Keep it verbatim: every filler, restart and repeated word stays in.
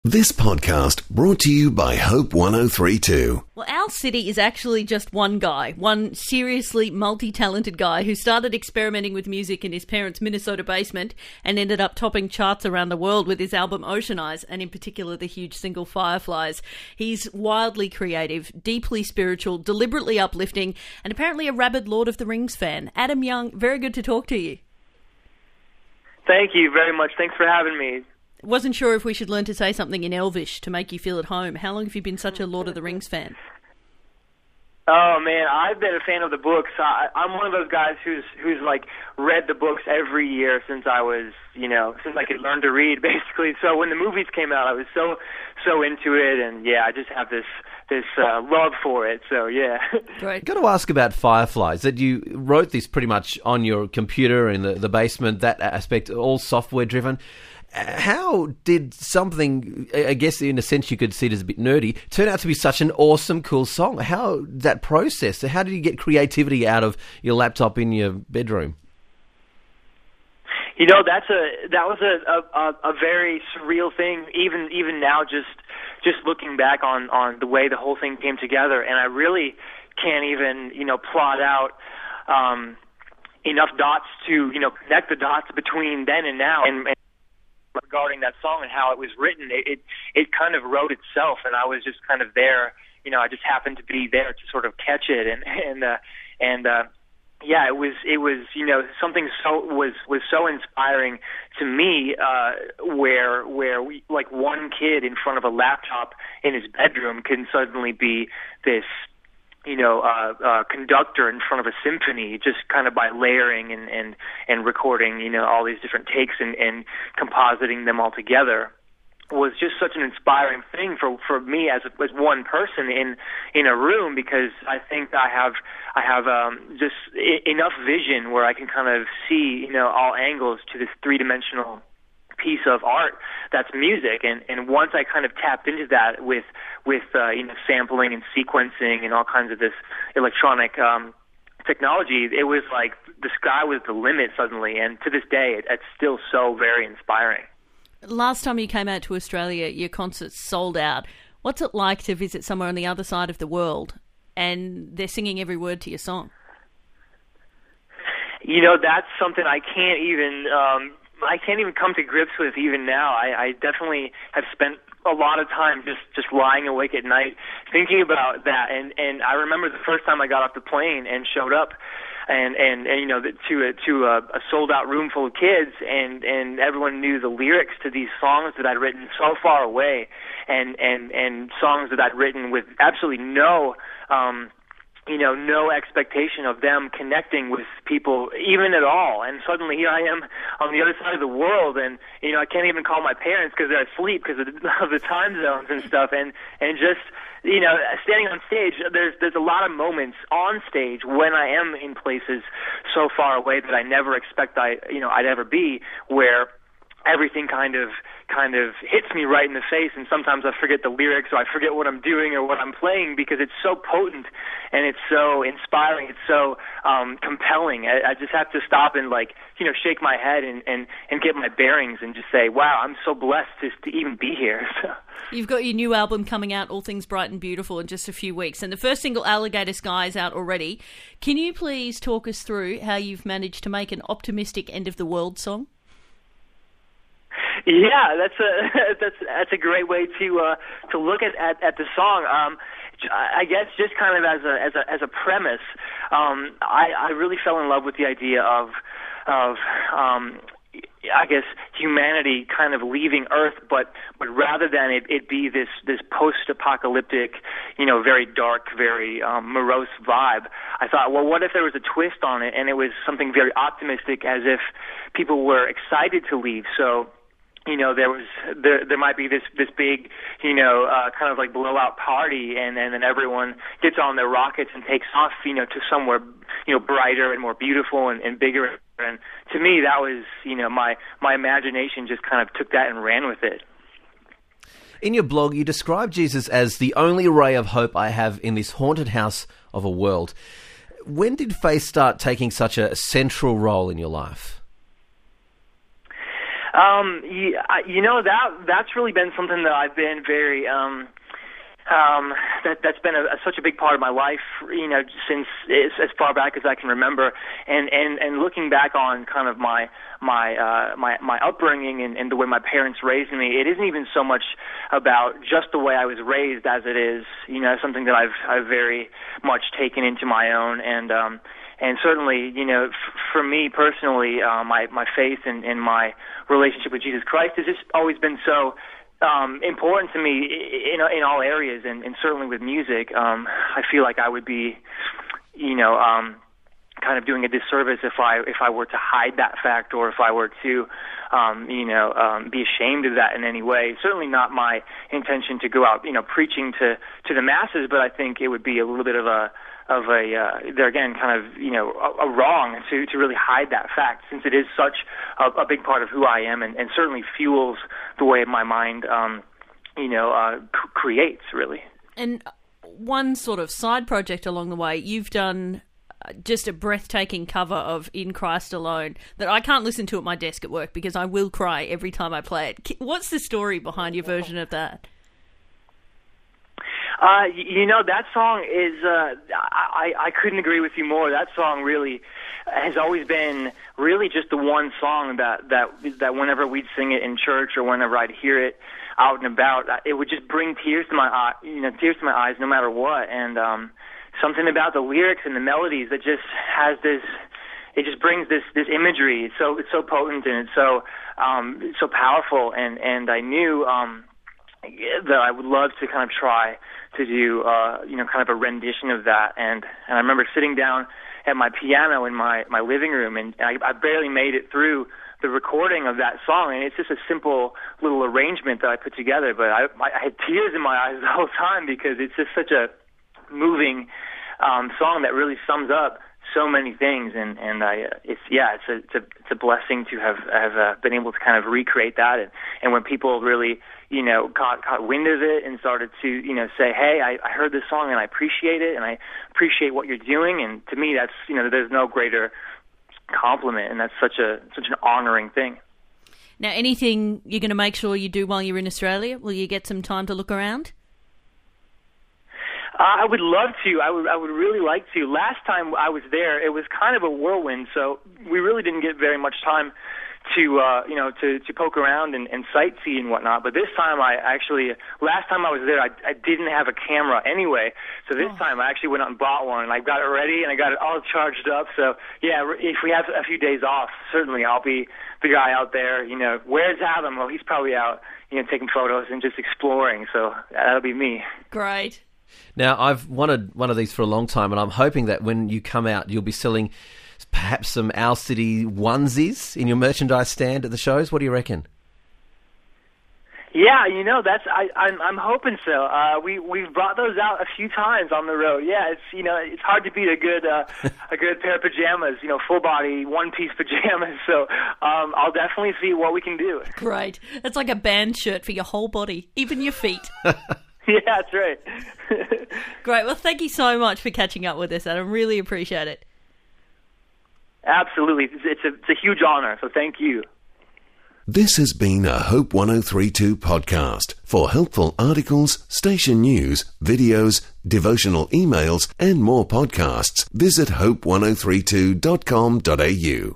This podcast brought to you by Hope one oh three point two. Well, Owl City is actually just one guy, one seriously multi-talented guy who started experimenting with music in his parents' Minnesota basement and ended up topping charts around the world with his album Ocean Eyes, and in particular the huge single Fireflies. He's wildly creative, deeply spiritual, deliberately uplifting, and apparently a rabid Lord of the Rings fan. Adam Young, very good to talk to you. Thank you very much. Thanks for having me. Wasn't sure if we should learn to say something in Elvish to make you feel at home. How long have you been such a Lord of the Rings fan? Oh man, I've been a fan of the books. I, I'm one of those guys who's who's like read the books every year since I was, you know, since I could learn to read, basically. So when the movies came out, I was so so into it, and yeah, I just have this this uh, love for it. So yeah. Great. Got to ask about Fireflies. That you wrote this pretty much on your computer in the, the basement. That aspect, all software driven. How did something, I guess in a sense you could see it as a bit nerdy, turn out to be such an awesome, cool song? How that process? How did you get creativity out of your laptop in your bedroom? You know, that's a that was a a, a very surreal thing. Even even now, just just looking back on on the way the whole thing came together, and I really can't even you know plot out um, enough dots to you know connect the dots between then and now. And, and regarding that song and how it was written, it, it it kind of wrote itself, and I was just kind of there. You know, I just happened to be there to sort of catch it, and and uh, and uh, yeah, it was it was you know something so was was so inspiring to me. Uh, where where we like one kid in front of a laptop in his bedroom can suddenly be this. you know, uh, uh, conductor in front of a symphony, just kind of by layering and, and, and recording, you know, all these different takes and, and compositing them all together was just such an inspiring thing for, for me as, as one person in, in a room, because I think I have, I have, um, just I- enough vision where I can kind of see, you know, all angles to this three-dimensional piece of art that's music, and and once I kind of tapped into that with with uh, you know sampling and sequencing and all kinds of this electronic um, technology, it was like the sky was the limit suddenly, and to this day it, it's still so very inspiring. Last time you came out to Australia, your concerts sold out. What's it like to visit somewhere on the other side of the world and they're singing every word to your song? You know, that's something I can't even um, I can't even come to grips with even now. I, I definitely have spent a lot of time just, just lying awake at night thinking about that. And, and I remember the first time I got off the plane and showed up and, and, and you know, to a, to a, a sold out room full of kids, and, and everyone knew the lyrics to these songs that I'd written so far away, and, and, and songs that I'd written with absolutely no, um, you know, no expectation of them connecting with people even at all. And suddenly here I am on the other side of the world, and, you know, I can't even call my parents because they're asleep because of, of the time zones and stuff. And, and just, you know, standing on stage, there's, there's a lot of moments on stage when I am in places so far away that I never expect I, you know, I'd ever be, where everything kind of kind of hits me right in the face, and sometimes I forget the lyrics, or I forget what I'm doing or what I'm playing, because it's so potent and it's so inspiring, it's so um, compelling. I, I just have to stop and, like, you know, shake my head and, and, and get my bearings and just say, wow, I'm so blessed just to even be here. You've got your new album coming out, All Things Bright and Beautiful, in just a few weeks, and the first single, Alligator Sky, is out already. Can you please talk us through how you've managed to make an optimistic end of the world song? Yeah, that's a that's that's a great way to uh, to look at, at, at the song. Um, I guess just kind of as a as a as a premise, um, I, I really fell in love with the idea of of um, I guess humanity kind of leaving Earth, but but rather than it, it be this this post-apocalyptic, you know, very dark, very um, morose vibe, I thought, well, what if there was a twist on it, and it was something very optimistic, as if people were excited to leave. So, you know, there was there there might be this this big, you know, uh, kind of like blowout party, and, and then everyone gets on their rockets and takes off, you know, to somewhere, you know, brighter and more beautiful and, and bigger. And to me, that was, you know, my my imagination just kind of took that and ran with it. In your blog, you describe Jesus as the only ray of hope I have in this haunted house of a world. When did faith start taking such a central role in your life? Um, you, I, you know, that that's really been something that I've been very um, um, that that's been a, a, such a big part of my life, you know, since as, as far back as I can remember. And, and, and looking back on kind of my my uh, my my upbringing and, and the way my parents raised me, it isn't even so much about just the way I was raised as it is, you know, something that I've I've very much taken into my own. And um, and certainly, you know, f- for me personally, uh, my my faith and, and my relationship with Jesus Christ has just always been so Um, important to me in in all areas, and, and certainly with music. Um, I feel like I would be, you know, um, kind of doing a disservice if I if I were to hide that fact, or if I were to, um, you know, um, be ashamed of that in any way. Certainly not my intention to go out, you know, preaching to to the masses, but I think it would be a little bit of a of a, uh, there again, kind of, you know, a, a wrong to, to really hide that fact, since it is such a, a big part of who I am, and, and certainly fuels the way my mind, um, you know, uh, c- creates, really. And one sort of side project along the way, you've done just a breathtaking cover of In Christ Alone that I can't listen to at my desk at work because I will cry every time I play it. What's the story behind your version of that? Uh, you know, that song is, uh, I, I couldn't agree with you more. That song really has always been really just the one song that, that, that whenever we'd sing it in church or whenever I'd hear it out and about, it would just bring tears to my eye, you know, tears to my eyes no matter what. And, um, something about the lyrics and the melodies that just has this, it just brings this, this imagery. It's so, it's so potent and it's so, um, it's so powerful. And, and I knew, um, that I would love to kind of try to do, uh, you know, kind of a rendition of that. And, and I remember sitting down at my piano in my, my living room, and I, I barely made it through the recording of that song. And it's just a simple little arrangement that I put together, but I, I had tears in my eyes the whole time because it's just such a moving um, song that really sums up so many things. And, and I, uh, it's, yeah, it's a, it's a, it's a blessing to have, have uh, been able to kind of recreate that. And, and when people really, you know, caught, caught wind of it and started to, you know, say, hey, I, I heard this song and I appreciate it and I appreciate what you're doing. And to me, that's, you know, there's no greater compliment, and that's such a, such an honoring thing. Now, anything you're going to make sure you do while you're in Australia? Will you get some time to look around? Uh, I would love to. I would. I would really like to. Last time I was there, it was kind of a whirlwind, so we really didn't get very much time to, uh, you know, to, to poke around and, and sightsee and whatnot. But this time, I actually, last time I was there, I, I didn't have a camera anyway. So this oh. time, I actually went out and bought one, and I got it ready, and I got it all charged up. So yeah, if we have a few days off, certainly I'll be the guy out there. You know, where's Adam? Well, he's probably out, you know, taking photos and just exploring. So that'll be me. Great. Now, I've wanted one of these for a long time, and I'm hoping that when you come out, you'll be selling perhaps some Owl City onesies in your merchandise stand at the shows. What do you reckon? Yeah, you know, that's I, I'm I'm hoping so. Uh, we we've brought those out a few times on the road. Yeah, it's you know it's hard to beat a good uh, a good pair of pajamas. You know, full body one piece pajamas. So um, I'll definitely see what we can do. Great. It's like a band shirt for your whole body, even your feet. Yeah, that's right. Great. Well, thank you so much for catching up with us, Adam. Really appreciate it. Absolutely. It's, it's, a, it's a huge honor, so thank you. This has been a Hope one oh three point two podcast. For helpful articles, station news, videos, devotional emails, and more podcasts, visit hope one oh three two dot com dot a u.